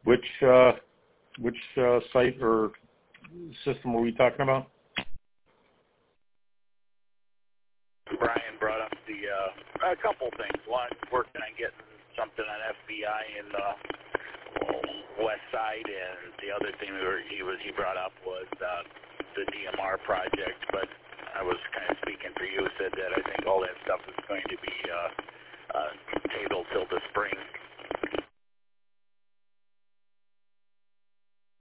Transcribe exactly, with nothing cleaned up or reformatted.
Which uh, which uh, site or system were we talking about? Brian brought up the uh, a couple things. One, working on getting something on F B I in the west side, and the other thing we were, he was he brought up was uh, the D M R project. But I was kind of speaking for you, said that I think all that stuff is going to be uh, uh, tabled till the spring.